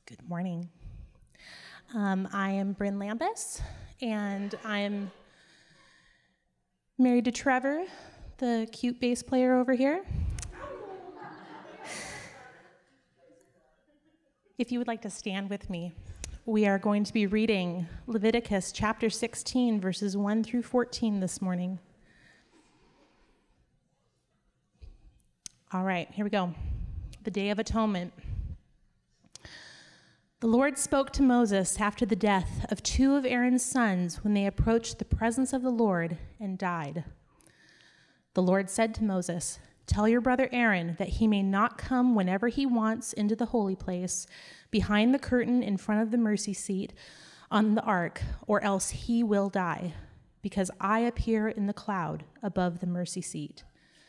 Good morning. I am Bryn Lambus, and I'm married to Trevor, the cute bass player over here. If you would like to stand with me, we are going to be reading Leviticus chapter 16, verses 1 through 14 this morning. All right, here we go. The Day of Atonement. The Lord spoke to Moses after the death of two of Aaron's sons when they approached the presence of the Lord and died. The Lord said to Moses, "Tell your brother Aaron that he may not come whenever he wants into the holy place, behind the curtain in front of the mercy seat on the ark, or else he will die, because I appear in the cloud above the mercy seat.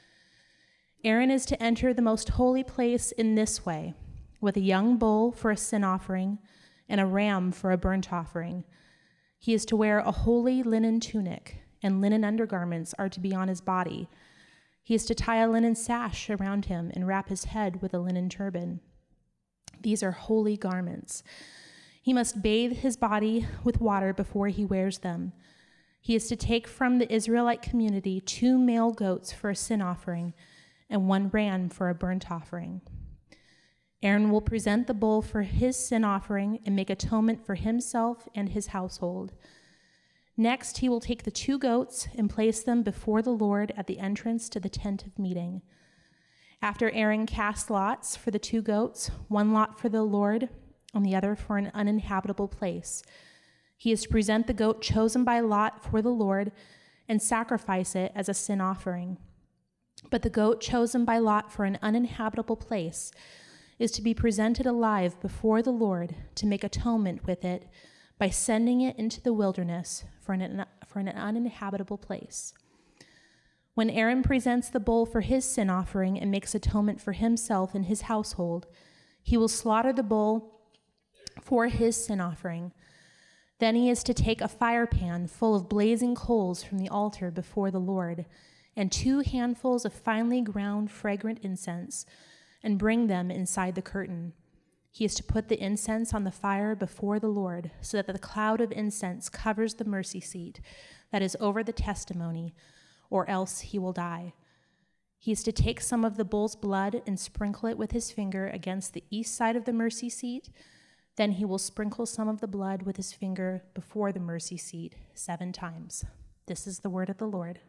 Aaron is to enter the most holy place in this way, with a young bull for a sin offering and a ram for a burnt offering. He is to wear a holy linen tunic, and linen undergarments are to be on his body. He is to tie a linen sash around him and wrap his head with a linen turban. These are holy garments. He must bathe his body with water before he wears them. He is to take from the Israelite community 2 male goats for a sin offering and 1 ram for a burnt offering. Aaron will present the bull for his sin offering and make atonement for himself and his household. Next, he will take the 2 goats and place them before the Lord at the entrance to the tent of meeting. After Aaron casts lots for the 2 goats, 1 lot for the Lord and the other for an uninhabitable place, he is to present the goat chosen by lot for the Lord and sacrifice it as a sin offering. But the goat chosen by lot for an uninhabitable place is to be presented alive before the Lord to make atonement with it by sending it into the wilderness for an uninhabitable place. When Aaron presents the bull for his sin offering and makes atonement for himself and his household, he will slaughter the bull for his sin offering. Then he is to take a fire pan full of blazing coals from the altar before the Lord, and 2 handfuls of finely ground fragrant incense, and bring them inside the curtain. He is to put the incense on the fire before the Lord, so that the cloud of incense covers the mercy seat that is over the testimony, or else he will die. He is to take some of the bull's blood and sprinkle it with his finger against the east side of the mercy seat. Then he will sprinkle some of the blood with his finger before the mercy seat 7 times. This is the word of the Lord.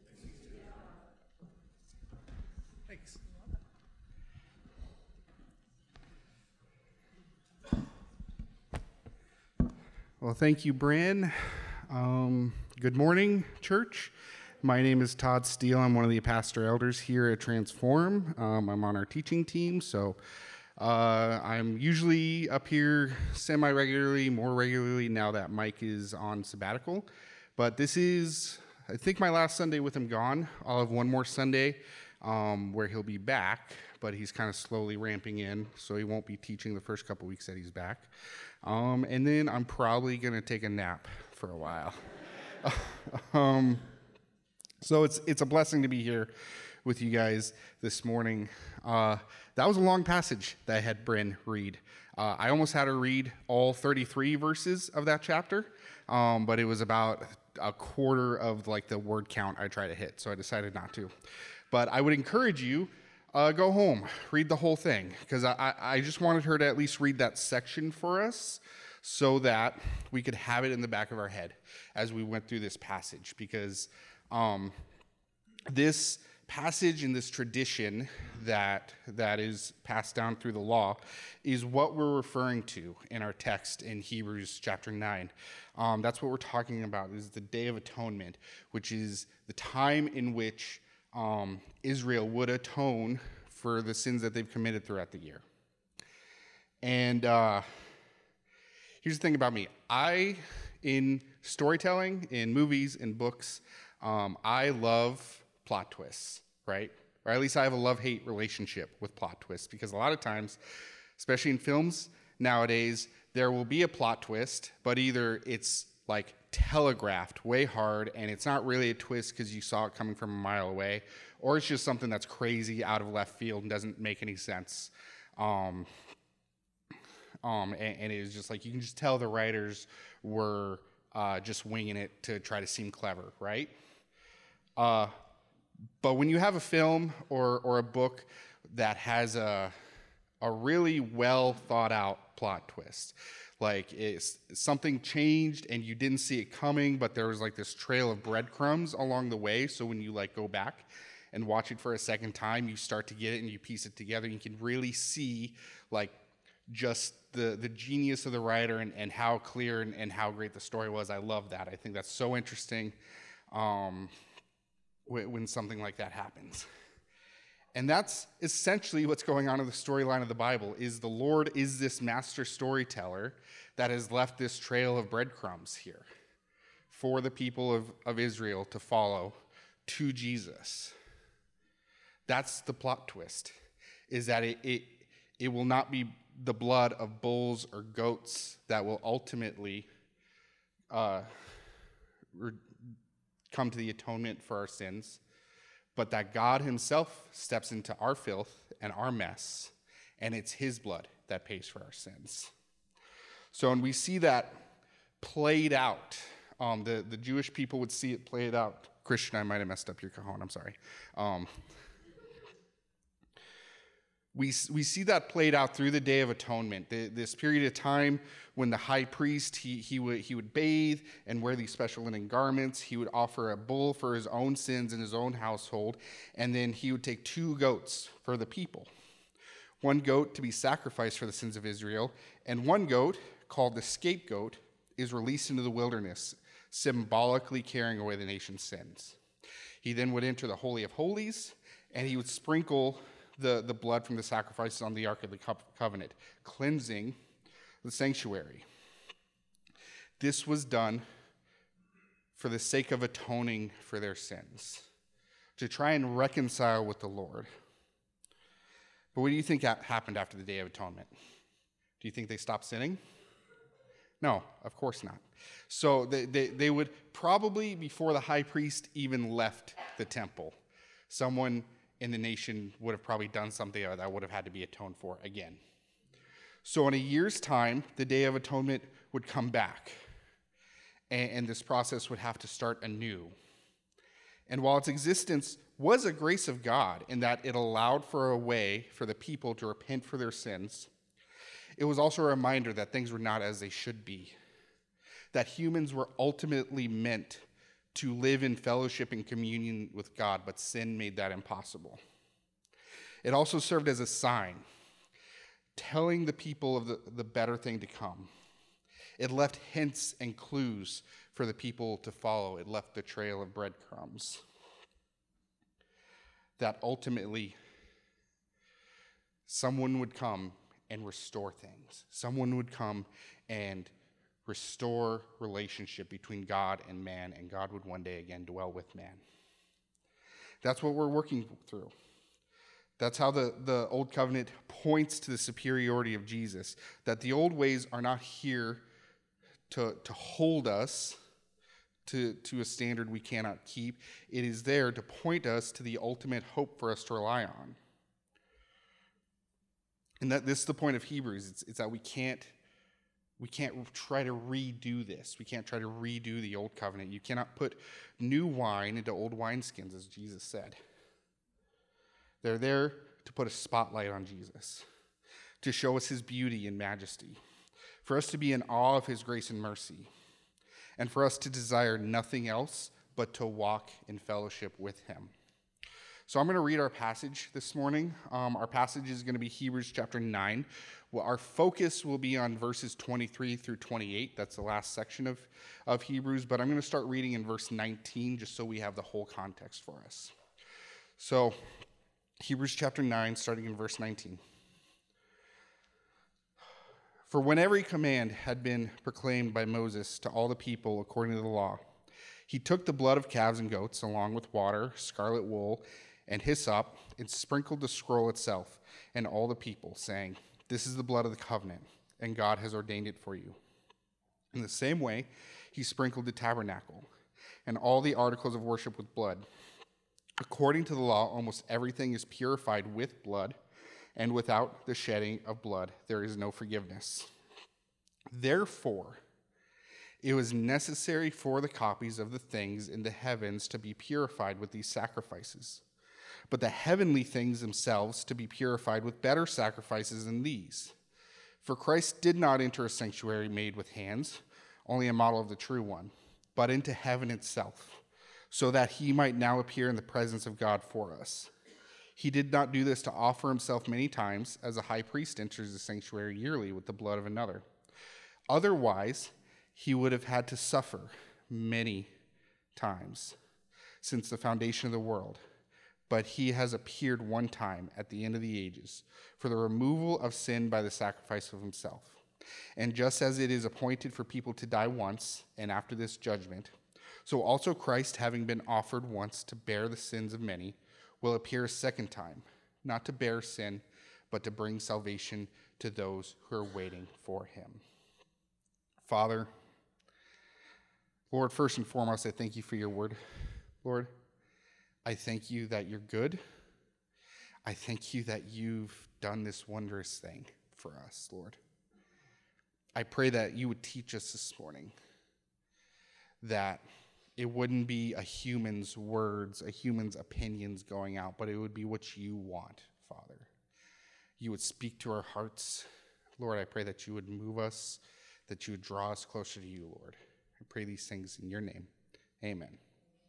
Thanks. Well, thank you, Bryn. Good morning, church. My name is Todd Steele. I'm one of the pastor elders here at Transform. I'm on our teaching team, so I'm usually up here semi-regularly, more regularly now that Mike is on sabbatical. But this is, I think, my last Sunday with him gone. I'll have one more Sunday where he'll be back, but he's kind of slowly ramping in, so he won't be teaching the first couple weeks that he's back. And then I'm probably going to take a nap for a while. So it's a blessing to be here with you guys this morning. That was a long passage that I had Bryn read. I almost had her read all 33 verses of that chapter, but it was about a quarter of like the word count I try to hit, so I decided not to. But I would encourage you, go home, read the whole thing, because I just wanted her to at least read that section for us so that we could have it in the back of our head as we went through this passage, because this passage and this tradition that is passed down through the law is what we're referring to in our text in Hebrews chapter 9. That's what we're talking about, is the Day of Atonement, which is the time in which Israel would atone for the sins that they've committed throughout the year. And here's the thing about me. In storytelling, in movies, in books, I love plot twists, right? Or at least I have a love-hate relationship with plot twists, because a lot of times, especially in films nowadays, there will be a plot twist, but either it's like telegraphed way hard and it's not really a twist because you saw it coming from a mile away, or it's just something that's crazy out of left field and doesn't make any sense. And it was just like, you can just tell the writers were just winging it to try to seem clever, right? But when you have a film or a book that has a really well thought out plot twist, like something changed and you didn't see it coming, but there was like this trail of breadcrumbs along the way, so when you like go back and watch it for a second time, you start to get it and you piece it together. You can really see like just the genius of the writer and how clear and how great the story was. I love that. I think that's so interesting when something like that happens. And that's essentially what's going on in the storyline of the Bible, is the Lord is this master storyteller that has left this trail of breadcrumbs here for the people of Israel to follow to Jesus. That's the plot twist, is that it will not be the blood of bulls or goats that will ultimately come to the atonement for our sins, but that God himself steps into our filth and our mess, and it's his blood that pays for our sins. So, and we see that played out. The Jewish people would see it played out. Christian, I might have messed up your cajon, I'm sorry. We see that played out through the Day of Atonement, this period of time when the high priest, he would bathe and wear these special linen garments. He would offer a bull for his own sins in his own household, and then he would take 2 goats for the people. 1 goat to be sacrificed for the sins of Israel, and 1 goat, called the scapegoat, is released into the wilderness, symbolically carrying away the nation's sins. He then would enter the Holy of Holies, and he would sprinkle the blood from the sacrifices on the Ark of the Covenant, cleansing the sanctuary. This was done for the sake of atoning for their sins, to try and reconcile with the Lord. But what do you think happened after the Day of Atonement? Do you think they stopped sinning? No, of course not. So they would probably, before the high priest even left the temple, someone in the nation would have probably done something that would have had to be atoned for again. So in a year's time, the Day of Atonement would come back, and this process would have to start anew. And while its existence was a grace of God in that it allowed for a way for the people to repent for their sins, it was also a reminder that things were not as they should be, that humans were ultimately meant to live in fellowship and communion with God, but sin made that impossible. It also served as a sign, telling the people of the better thing to come. It left hints and clues for the people to follow. It left the trail of breadcrumbs that ultimately someone would come and restore things. Someone would come and restore relationship between God and man, and God would one day again dwell with man. That's what we're working through. That's how the Old Covenant points to the superiority of Jesus, that the old ways are not here to hold us to a standard we cannot keep. It is there to point us to the ultimate hope for us to rely on. And that this is the point of Hebrews. It's that we can't try to redo this. We can't try to redo the old covenant. You cannot put new wine into old wineskins, as Jesus said. They're there to put a spotlight on Jesus, to show us his beauty and majesty, for us to be in awe of his grace and mercy, and for us to desire nothing else but to walk in fellowship with him. So I'm going to read our passage this morning. Our passage is going to be Hebrews chapter 9. Well, our focus will be on verses 23 through 28. That's the last section of Hebrews, but I'm going to start reading in verse 19 just so we have the whole context for us. So Hebrews chapter 9, starting in verse 19. For when every command had been proclaimed by Moses to all the people according to the law, he took the blood of calves and goats along with water, scarlet wool, and hyssop, and sprinkled the scroll itself and all the people, saying, "This is the blood of the covenant, and God has ordained it for you." In the same way, he sprinkled the tabernacle and all the articles of worship with blood. According to the law, almost everything is purified with blood, and without the shedding of blood, there is no forgiveness. Therefore, it was necessary for the copies of the things in the heavens to be purified with these sacrifices, but the heavenly things themselves to be purified with better sacrifices than these. For Christ did not enter a sanctuary made with hands, only a model of the true one, but into heaven itself, so that he might now appear in the presence of God for us. He did not do this to offer himself many times, as a high priest enters the sanctuary yearly with the blood of another. Otherwise, he would have had to suffer many times since the foundation of the world. But he has appeared one time at the end of the ages for the removal of sin by the sacrifice of himself. And just as it is appointed for people to die once, and after this judgment, so also Christ, having been offered once to bear the sins of many, will appear a second time, not to bear sin, but to bring salvation to those who are waiting for him. Father, Lord, first and foremost, I thank you for your word. Lord, I thank you that you're good. I thank you that you've done this wondrous thing for us, Lord. I pray that you would teach us this morning, that it wouldn't be a human's words, a human's opinions going out, but it would be what you want, Father. You would speak to our hearts. Lord, I pray that you would move us, that you would draw us closer to you, Lord. I pray these things in your name. Amen.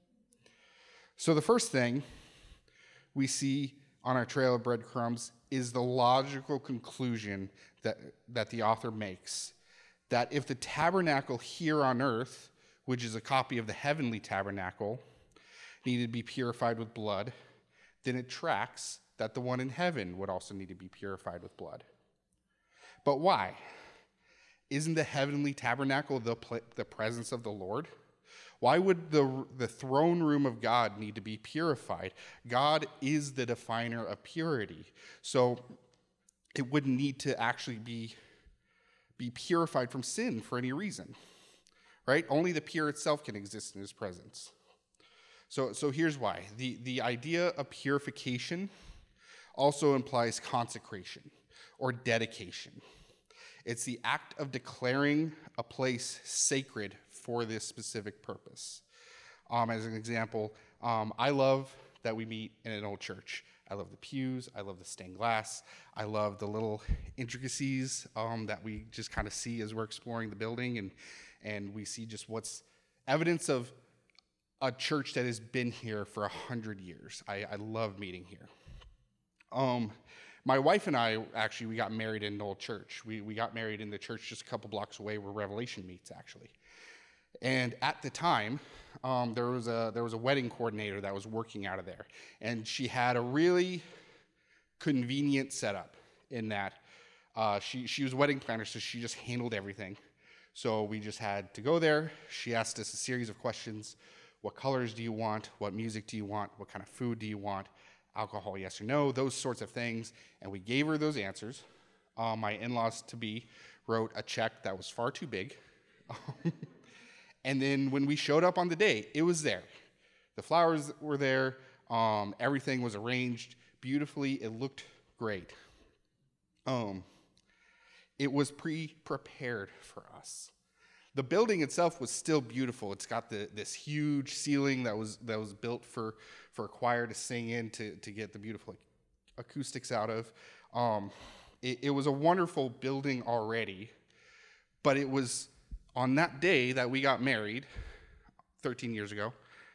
So the first thing we see on our trail of breadcrumbs is the logical conclusion that the author makes, that if the tabernacle here on earth, which is a copy of the heavenly tabernacle, needed to be purified with blood, then it tracks that the one in heaven would also need to be purified with blood. But why? Isn't the heavenly tabernacle the presence of the Lord? Why would the throne room of God need to be purified? God is the definer of purity. So it wouldn't need to actually be purified from sin for any reason, right? Only the pure itself can exist in his presence. So here's why. The idea of purification also implies consecration or dedication. It's the act of declaring a place sacred for this specific purpose. As an example, I love that we meet in an old church. I love the pews. I love the stained glass. I love the little intricacies that we just kind of see as we're exploring the building, and we see just what's evidence of a church that has been here for 100 years. I love meeting here. My wife and I, actually, we got married in an old church. We got married in the church just a couple blocks away where Revelation meets, actually. And at the time, there was a wedding coordinator that was working out of there. And she had a really convenient setup in that she was a wedding planner, so she just handled everything. So we just had to go there. She asked us a series of questions. What colors do you want? What music do you want? What kind of food do you want? Alcohol, yes or no, those sorts of things. And we gave her those answers. My in-laws-to-be wrote a check that was far too big. And then when we showed up on the day, it was there. The flowers were there. Everything was arranged beautifully. It looked great. It was pre-prepared for us. The building itself was still beautiful. It's got this huge ceiling that was built for a choir to sing in to get the beautiful acoustics out of. It was a wonderful building already, but it was on that day that we got married 13 years ago,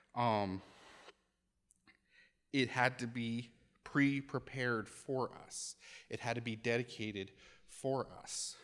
it had to be pre-prepared for us. It had to be dedicated for us.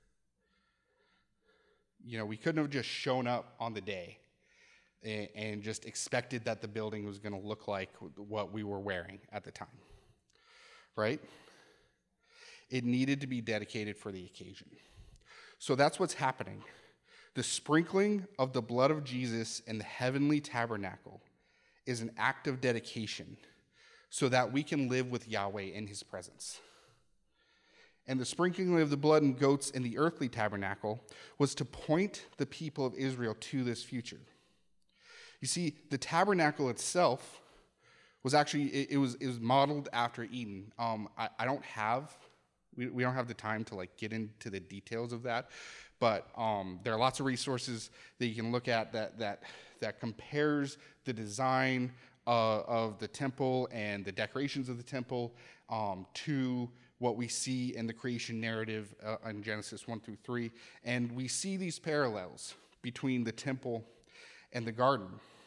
You know, we couldn't have just shown up on the day and just expected that the building was going to look like what we were wearing at the time, right? It needed to be dedicated for the occasion. So that's what's happening. The sprinkling of the blood of Jesus in the heavenly tabernacle is an act of dedication so that we can live with Yahweh in his presence. And the sprinkling of the blood and goats in the earthly tabernacle was to point the people of Israel to this future. You see, the tabernacle itself was actually, it was modeled after Eden. I don't have, we don't have the time to like get into the details of that, but there are lots of resources that you can look at that compares the design of the temple and the decorations of the temple to what we see in the creation narrative in Genesis 1-3. And we see these parallels between the temple and the garden,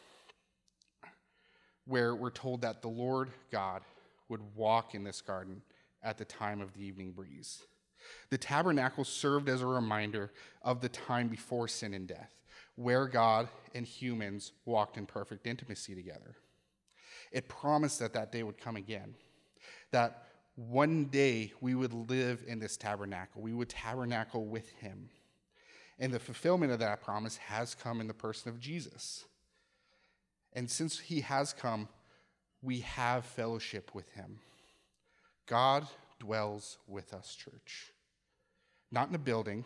where we're told that the Lord God would walk in this garden at the time of the evening breeze. The tabernacle served as a reminder of the time before sin and death, where God and humans walked in perfect intimacy together. It promised that that day would come again, that one day we would live in this tabernacle. We would tabernacle with him. And the fulfillment of that promise has come in the person of Jesus. And since he has come, we have fellowship with him. God dwells with us, church. Not in a building.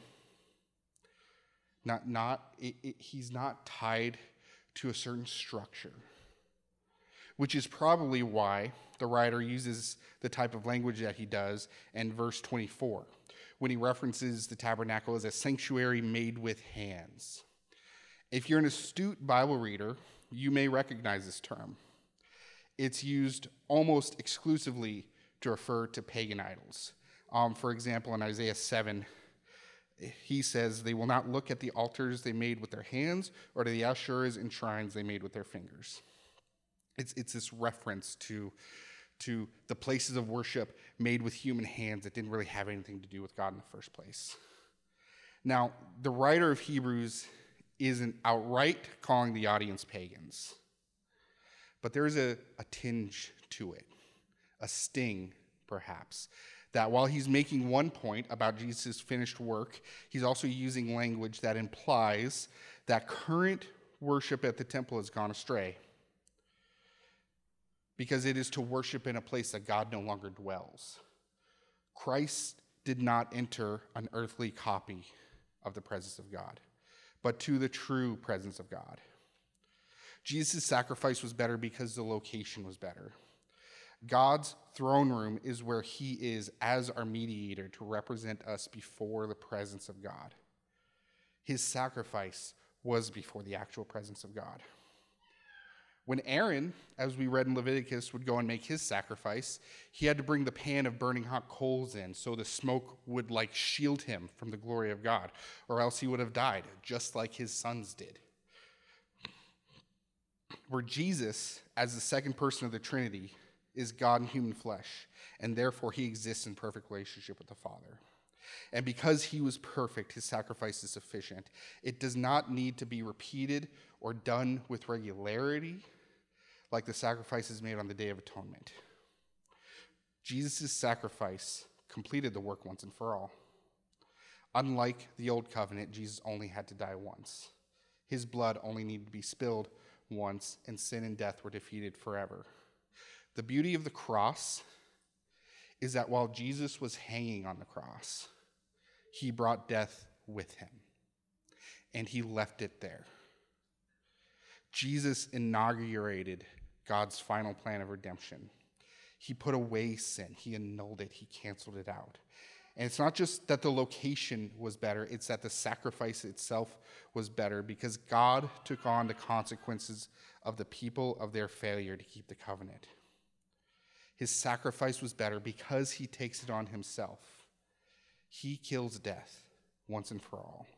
He's not tied to a certain structure, which is probably why the writer uses the type of language that he does in verse 24, when he references the tabernacle as a sanctuary made with hands. If you're an astute Bible reader, you may recognize this term. It's used almost exclusively to refer to pagan idols. For example, in Isaiah 7, he says, "They will not look at the altars they made with their hands, or to the Asherahs and shrines they made with their fingers." It's this reference to the places of worship made with human hands that didn't really have anything to do with God in the first place. Now, the writer of Hebrews isn't outright calling the audience pagans, but there is a tinge to it, a sting, perhaps, that while he's making one point about Jesus' finished work, he's also using language that implies that current worship at the temple has gone astray, because it is to worship in a place that God no longer dwells. Christ did not enter an earthly copy of the presence of God, but to the true presence of God. Jesus' sacrifice was better because the location was better. God's throne room is where he is as our mediator to represent us before the presence of God. His sacrifice was before the actual presence of God. When Aaron, as we read in Leviticus, would go and make his sacrifice, he had to bring the pan of burning hot coals in so the smoke would shield him from the glory of God, or else he would have died, just like his sons did. Where Jesus, as the second person of the Trinity, is God in human flesh, and therefore he exists in perfect relationship with the Father. And because he was perfect, his sacrifice is sufficient. It does not need to be repeated or done with regularity, like the sacrifices made on the Day of Atonement. Jesus' sacrifice completed the work once and for all. Unlike the Old Covenant, Jesus only had to die once. His blood only needed to be spilled once, and sin and death were defeated forever. The beauty of the cross is that while Jesus was hanging on the cross, he brought death with him, and he left it there. Jesus inaugurated God's final plan of redemption. He put away sin. He annulled it. He canceled it out. And it's not just that the location was better, it's that the sacrifice itself was better, because God took on the consequences of the people of their failure to keep the covenant. His sacrifice was better because he takes it on himself. He kills death once and for all.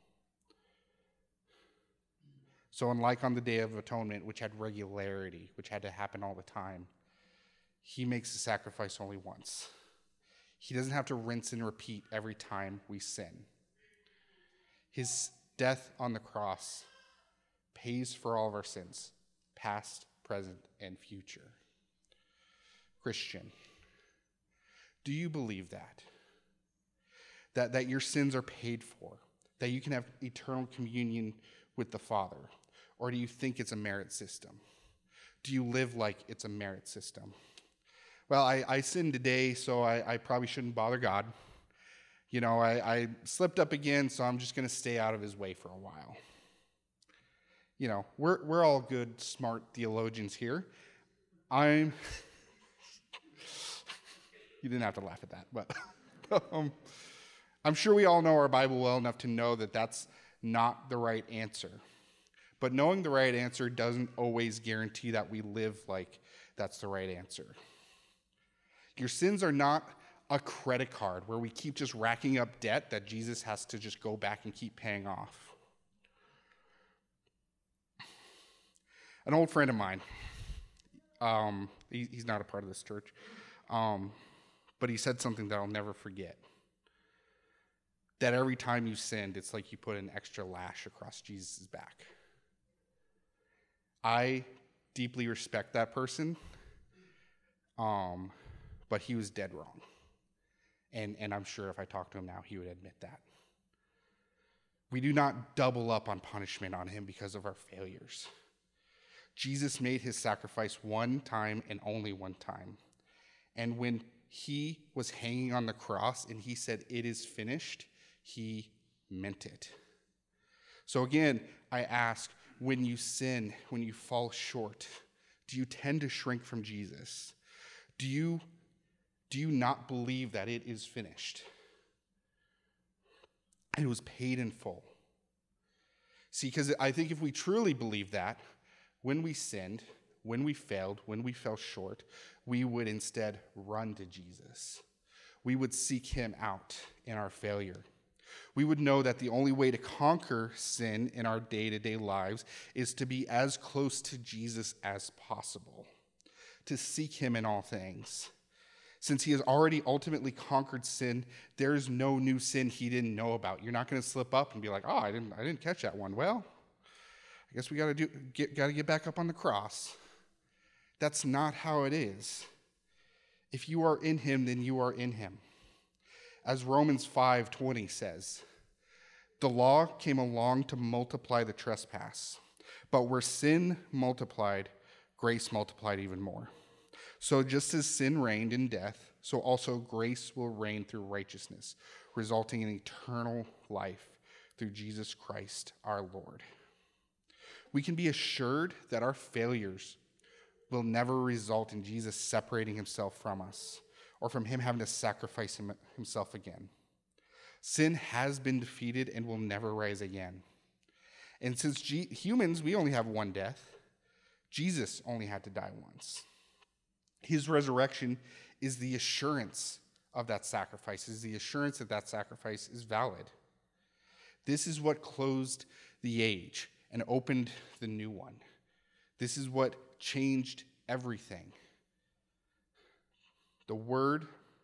So unlike on the Day of Atonement, which had regularity, which had to happen all the time, he makes the sacrifice only once. He doesn't have to rinse and repeat every time we sin. His death on the cross pays for all of our sins, past, present, and future. Christian, do you believe that? That your sins are paid for, that you can have eternal communion with the Father? Or do you think it's a merit system? Do you live like it's a merit system? Well, I sinned today, so I probably shouldn't bother God. I slipped up again, so I'm just going to stay out of his way for a while. We're all good, smart theologians here. I'm, you didn't have to laugh at that, but I'm sure we all know our Bible well enough to know that that's not the right answer. But knowing the right answer doesn't always guarantee that we live like that's the right answer. Your sins are not a credit card where we keep just racking up debt that Jesus has to just go back and keep paying off. An old friend of mine, he's not a part of this church, but he said something that I'll never forget. That every time you sinned, it's like you put an extra lash across Jesus' back. I deeply respect that person, but he was dead wrong. And I'm sure if I talked to him now, he would admit that. We do not double up on punishment on him because of our failures. Jesus made his sacrifice one time and only one time. And when he was hanging on the cross and he said, "It is finished," he meant it. So again, I ask, when you sin, when you fall short, do you tend to shrink from Jesus? Do you not believe that it is finished? It was paid in full. See, because I think if we truly believe that, when we sinned, when we failed, when we fell short, we would instead run to Jesus. We would seek him out in our failure. We would know that the only way to conquer sin in our day-to-day lives is to be as close to Jesus as possible, to seek him in all things. Since he has already ultimately conquered sin, there is no new sin he didn't know about. You're not going to slip up and be like, "Oh, I didn't catch that one. Well, I guess we got to get back up on the cross." That's not how it is. If you are in him, then you are in him. As Romans 5:20 says, the law came along to multiply the trespass, but where sin multiplied, grace multiplied even more. So just as sin reigned in death, so also grace will reign through righteousness, resulting in eternal life through Jesus Christ our Lord. We can be assured that our failures will never result in Jesus separating himself from us or from him having to sacrifice himself again. Sin has been defeated and will never rise again. And since humans, we only have one death, Jesus only had to die once. His resurrection is the assurance of that sacrifice, is the assurance that that sacrifice is valid. This is what closed the age and opened the new one. This is what changed everything. The word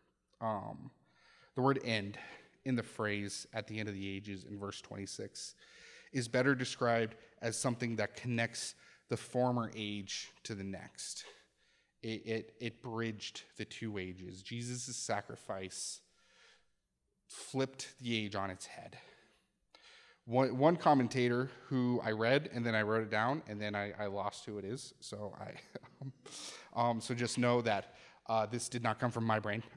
end in the phrase "at the end of the ages" in verse 26 is better described as something that connects the former age to the next. It bridged the two ages. Jesus' sacrifice flipped the age on its head. One commentator who I read, and then I wrote it down, and then I lost who it is. So so just know that this did not come from my brain.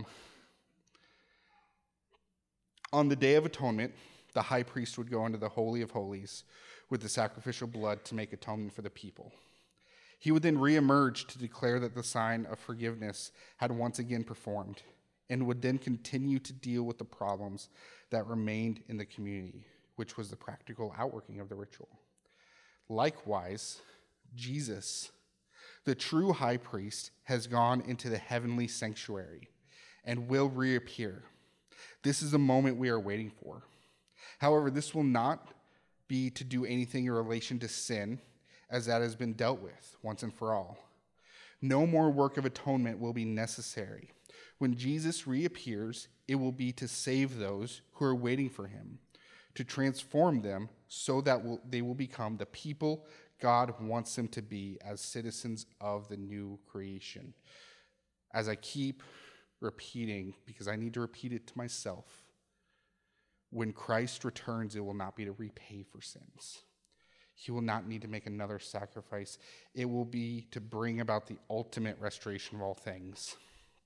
On the Day of Atonement, the high priest would go into the Holy of Holies with the sacrificial blood to make atonement for the people. He would then reemerge to declare that the sign of forgiveness had once again performed, and would then continue to deal with the problems that remained in the community, which was the practical outworking of the ritual. Likewise, Jesus, the true high priest, has gone into the heavenly sanctuary and will reappear. This is the moment we are waiting for. However, this will not be to do anything in relation to sin, as that has been dealt with once and for all. No more work of atonement will be necessary. When Jesus reappears, it will be to save those who are waiting for him, to transform them so that they will become the people God wants them to be as citizens of the new creation. As I keep repeating, because I need to repeat it to myself, when Christ returns, it will not be to repay for sins. He will not need to make another sacrifice. It will be to bring about the ultimate restoration of all things.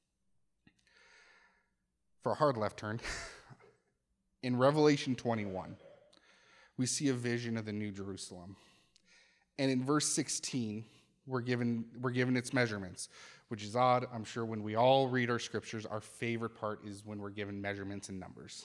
For a hard left turn, in Revelation 21, we see a vision of the New Jerusalem. And in verse 16, we're given its measurements, which is odd. I'm sure when we all read our scriptures, our favorite part is when we're given measurements and numbers.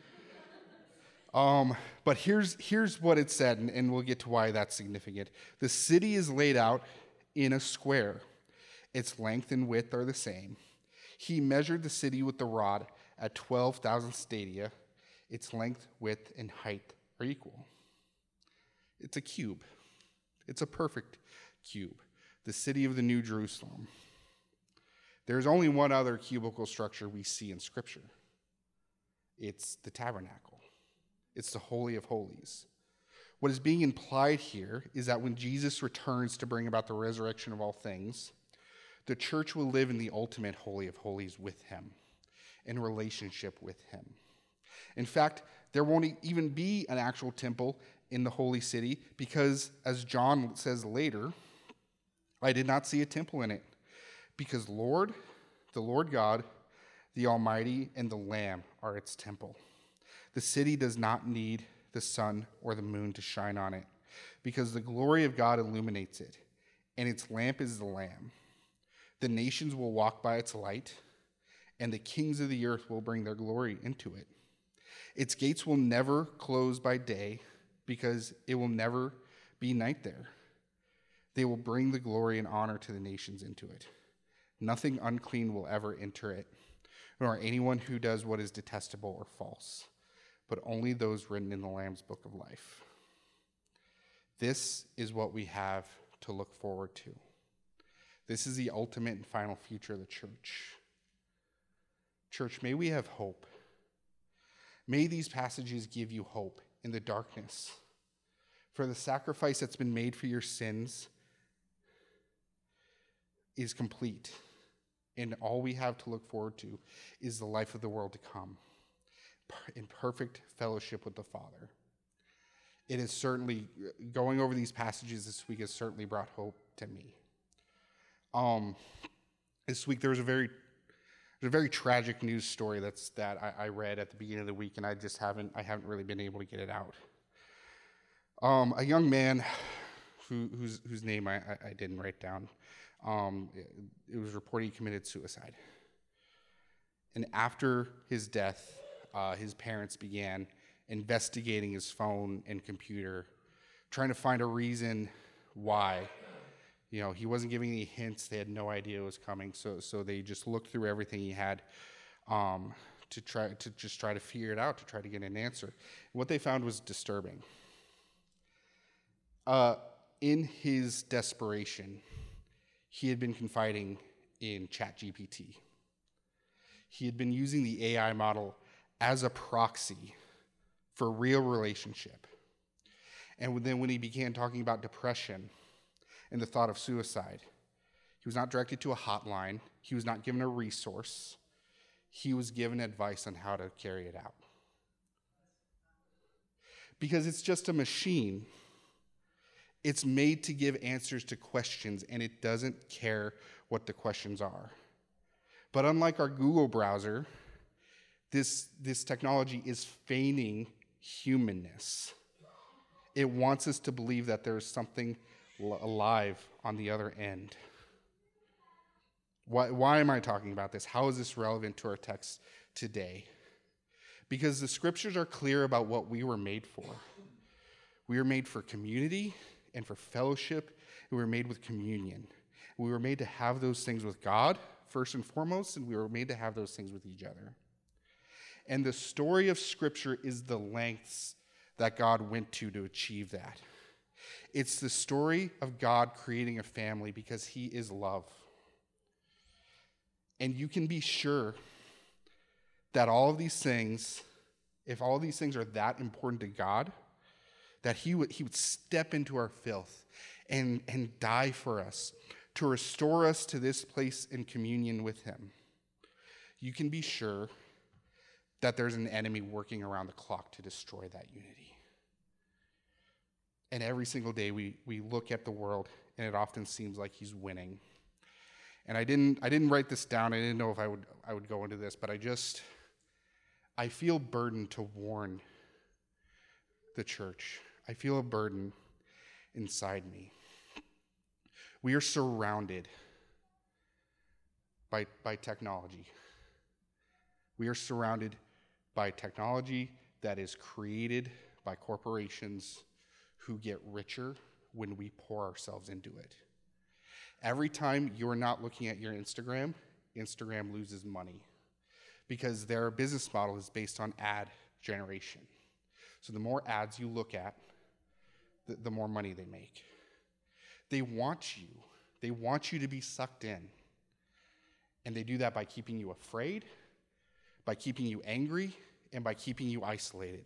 But here's what it said, and we'll get to why that's significant. The city is laid out in a square. Its length and width are the same. He measured the city with the rod at 12,000 stadia. Its length, width, and height are equal. It's a cube. It's a perfect cube, the city of the New Jerusalem. There's only one other cubical structure we see in Scripture. It's the tabernacle. It's the Holy of Holies. What is being implied here is that when Jesus returns to bring about the resurrection of all things, the church will live in the ultimate Holy of Holies with him, in relationship with him. In fact, there won't even be an actual temple in the holy city because, as John says later, I did not see a temple in it because the Lord God, the Almighty, and the Lamb are its temple. The city does not need the sun or the moon to shine on it because the glory of God illuminates it, and its lamp is the Lamb. The nations will walk by its light, and the kings of the earth will bring their glory into it. Its gates will never close by day because it will never be night there. They will bring the glory and honor to the nations into it. Nothing unclean will ever enter it, nor anyone who does what is detestable or false, but only those written in the Lamb's book of life. This is what we have to look forward to. This is the ultimate and final future of the church. Church, may we have hope. May these passages give you hope in the darkness. For the sacrifice that's been made for your sins is complete. And all we have to look forward to is the life of the world to come, in perfect fellowship with the Father. It is certainly, going over these passages this week has certainly brought hope to me. This week there was a very tragic news story that I read at the beginning of the week, and I haven't really been able to get it out. A young man whose name I didn't write down. It was reported he committed suicide. And after his death, his parents began investigating his phone and computer, trying to find a reason why. He wasn't giving any hints. They had no idea it was coming. So they just looked through everything he had to try to figure it out, to try to get an answer. And what they found was disturbing. In his desperation, he had been confiding in ChatGPT. He had been using the AI model as a proxy for real relationship. And then when he began talking about depression and the thought of suicide, he was not directed to a hotline. He was not given a resource. He was given advice on how to carry it out. Because it's just a machine. It's made to give answers to questions, and it doesn't care what the questions are. But unlike our Google browser, this technology is feigning humanness. It wants us to believe that there is something alive on the other end. Why am I talking about this? How is this relevant to our text today? Because the scriptures are clear about what we were made for. We were made for community and for fellowship. We were made with communion. We were made to have those things with God, first and foremost, and we were made to have those things with each other. And the story of Scripture is the lengths that God went to achieve that. It's the story of God creating a family because he is love. And you can be sure that all of these things, if all of these things are that important to God, that he would step into our filth and die for us to restore us to this place in communion with him. You can be sure that there's an enemy working around the clock to destroy that unity. And every single day we look at the world, and it often seems like he's winning. And I didn't write this down. I didn't know if I would go into this, but I feel burdened to warn the church. I feel a burden inside me. We are surrounded by technology. We are surrounded by technology that is created by corporations who get richer when we pour ourselves into it. Every time you're not looking at your Instagram, Instagram loses money because their business model is based on ad generation. So the more ads you look at, the more money they make. They want you. They want you to be sucked in. And they do that by keeping you afraid, by keeping you angry, and by keeping you isolated.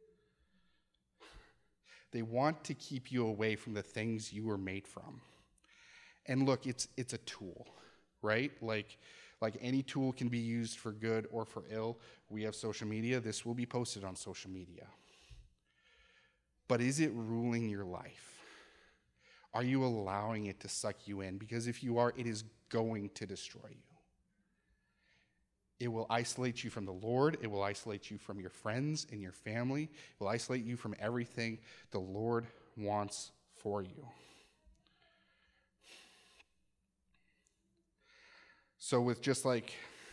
They want to keep you away from the things you were made from. And look, it's a tool, right? Like any tool can be used for good or for ill. We have social media. This will be posted on social media. But is it ruling your life? Are you allowing it to suck you in? Because if you are, it is going to destroy you. It will isolate you from the Lord. It will isolate you from your friends and your family. It will isolate you from everything the Lord wants for you. So with just like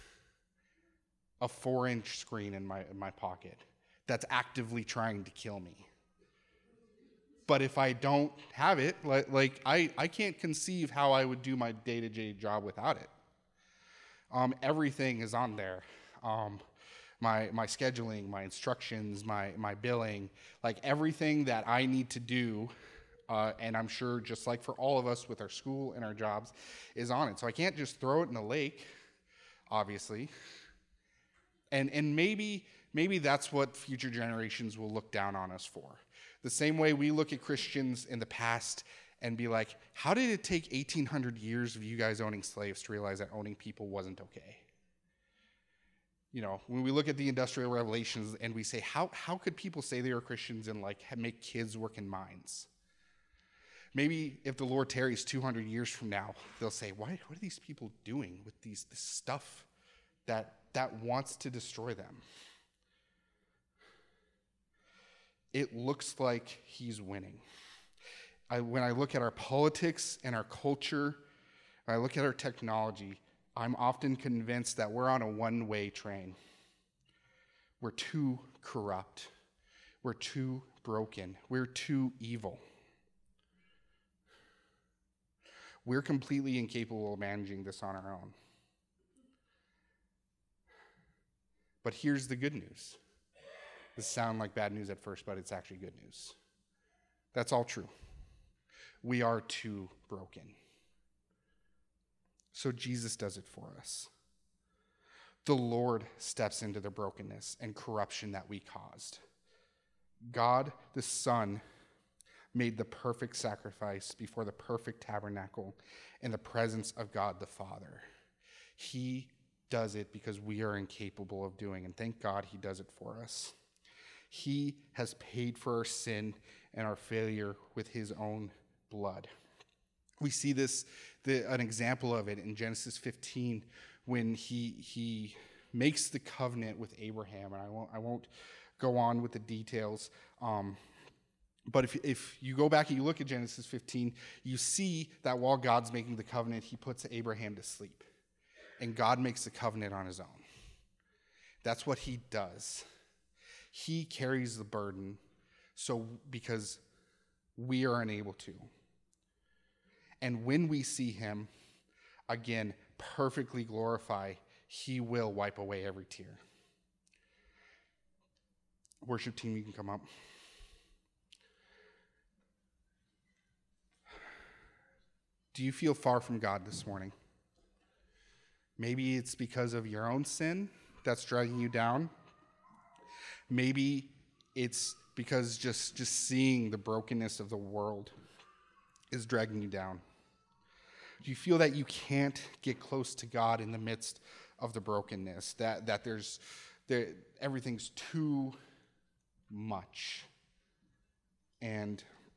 a 4-inch screen in my pocket that's actively trying to kill me. But if I don't have it, I can't conceive how I would do my day-to-day job without it. Everything is on there. My scheduling, my instructions, my billing, like everything that I need to do, and I'm sure just like for all of us with our school and our jobs, is on it. So I can't just throw it in the lake, obviously. And maybe that's what future generations will look down on us for. The same way we look at Christians in the past and be like, how did it take 1,800 years of you guys owning slaves to realize that owning people wasn't okay? You know, when we look at the industrial revelations and we say, how could people say they were Christians and like make kids work in mines? Maybe if the Lord tarries 200 years from now, they'll say, what are these people doing with this stuff that wants to destroy them? It looks like he's winning. When I look at our politics and our culture, when I look at our technology, I'm often convinced that we're on a one-way train. We're too corrupt. We're too broken. We're too evil. We're completely incapable of managing this on our own. But here's the good news. This sounds like bad news at first, but it's actually good news. That's all true. We are too broken. So Jesus does it for us. The Lord steps into the brokenness and corruption that we caused. God the Son made the perfect sacrifice before the perfect tabernacle in the presence of God the Father. He does it because we are incapable of doing, and thank God he does it for us. He has paid for our sin and our failure with his own blood. We see an example of it in Genesis 15 when he makes the covenant with Abraham, and I won't go on with the details. But if you go back and you look at Genesis 15, you see that while God's making the covenant, he puts Abraham to sleep, and God makes the covenant on his own. That's what he does. He carries the burden because we are unable to. And when we see him, again, perfectly glorify, he will wipe away every tear. Worship team, you can come up. Do you feel far from God this morning? Maybe it's because of your own sin that's dragging you down. Maybe it's because just seeing the brokenness of the world is dragging you down. Do you feel that you can't get close to God in the midst of the brokenness? That everything's too much, and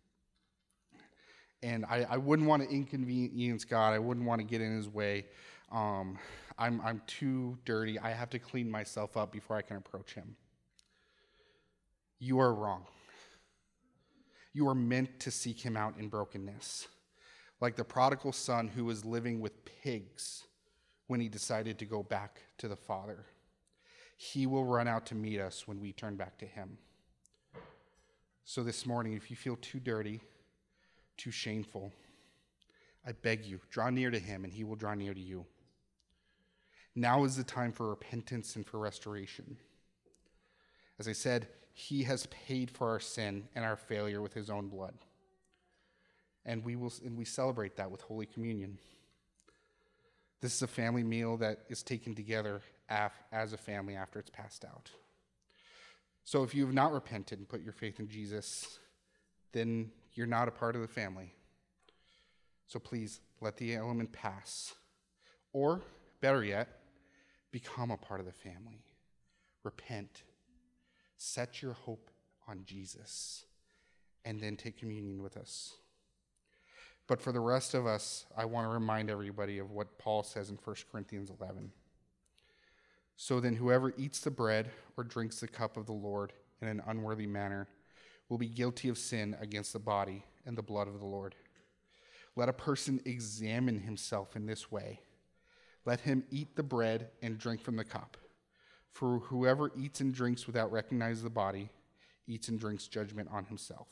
I wouldn't want to inconvenience God. I wouldn't want to get in his way. I'm too dirty. I have to clean myself up before I can approach him. You are wrong. You are meant to seek him out in brokenness. like the prodigal son who was living with pigs when he decided to go back to the Father. He will run out to meet us when we turn back to him. So this morning, if you feel too dirty, too shameful, I beg you, draw near to him and he will draw near to you. Now is the time for repentance and for restoration. As I said, he has paid for our sin and our failure with his own blood. And we celebrate that with Holy Communion. This is a family meal that is taken together as a family after it's passed out. So if you have not repented and put your faith in Jesus, then you're not a part of the family. So please let the element pass. Or, better yet, become a part of the family. Repent. Set your hope on Jesus. And then take communion with us. But for the rest of us, I want to remind everybody of what Paul says in 1 Corinthians 11. So then whoever eats the bread or drinks the cup of the Lord in an unworthy manner will be guilty of sin against the body and the blood of the Lord. Let a person examine himself in this way. Let him eat the bread and drink from the cup. For whoever eats and drinks without recognizing the body eats and drinks judgment on himself.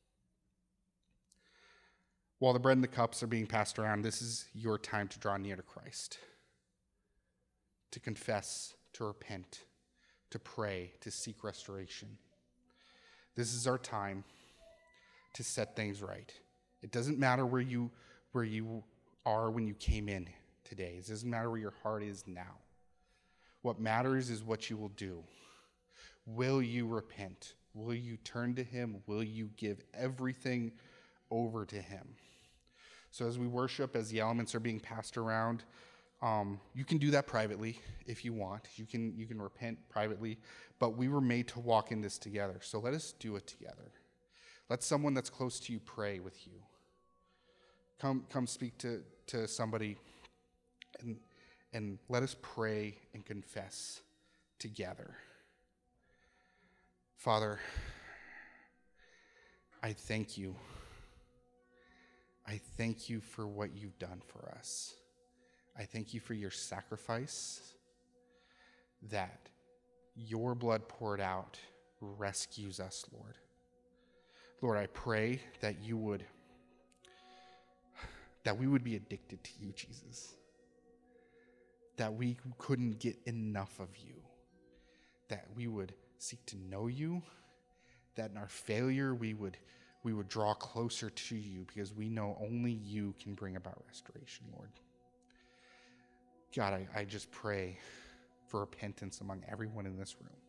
While the bread and the cups are being passed around, this is your time to draw near to Christ, to confess, to repent, to pray, to seek restoration. This is our time to set things right. It doesn't matter where you are when you came in today. It doesn't matter where your heart is now. What matters is what you will do. Will you repent? Will you turn to him? Will you give everything over to him? So as we worship, as the elements are being passed around, you can do that privately if you want. You can repent privately, but we were made to walk in this together. So let us do it together. Let someone that's close to you pray with you. Come speak to somebody and let us pray and confess together. Father, I thank you. I thank you for what you've done for us. I thank you for your sacrifice, that your blood poured out rescues us, Lord. Lord, I pray that we would be addicted to you, Jesus. That we couldn't get enough of you. That we would seek to know you. That in our failure we would draw closer to you, because we know only you can bring about restoration, Lord. God, I just pray for repentance among everyone in this room.